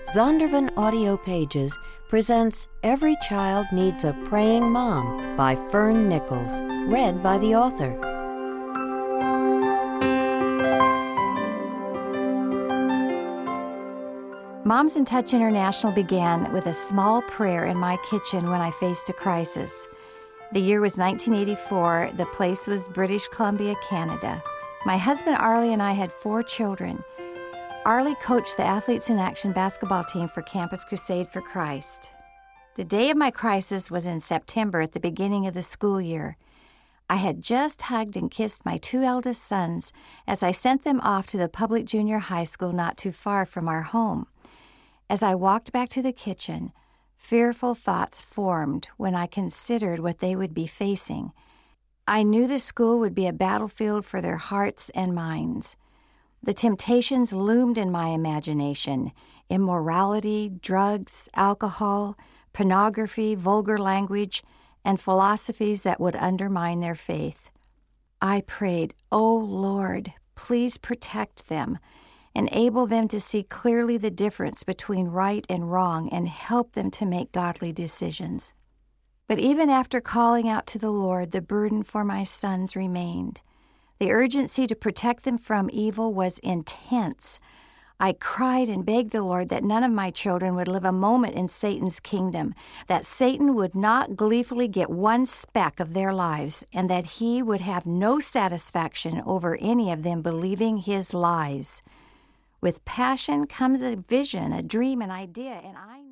Zondervan Audio Pages presents Every Child Needs a Praying Mom by Fern Nichols, read by the author. Moms in Touch International began with a small prayer in my kitchen when I faced a crisis. The year was 1984. The place was British Columbia, Canada. My husband Arlie and I had 4 children. Arlie coached the Athletes in Action basketball team for Campus Crusade for Christ. The day of my crisis was in September at the beginning of the school year. I had just hugged and kissed my 2 eldest sons as I sent them off to the public junior high school not too far from our home. As I walked back to the kitchen, fearful thoughts formed when I considered what they would be facing. I knew the school would be a battlefield for their hearts and minds. The temptations loomed in my imagination: immorality, drugs, alcohol, pornography, vulgar language, and philosophies that would undermine their faith. I prayed, "Oh Lord, please protect them. Enable them to see clearly the difference between right and wrong and help them to make godly decisions." But even after calling out to the Lord, the burden for my sons remained. The urgency to protect them from evil was intense. I cried and begged the Lord that none of my children would live a moment in Satan's kingdom, that Satan would not gleefully get one speck of their lives, and that he would have no satisfaction over any of them believing his lies. With passion comes a vision, a dream, an idea, and I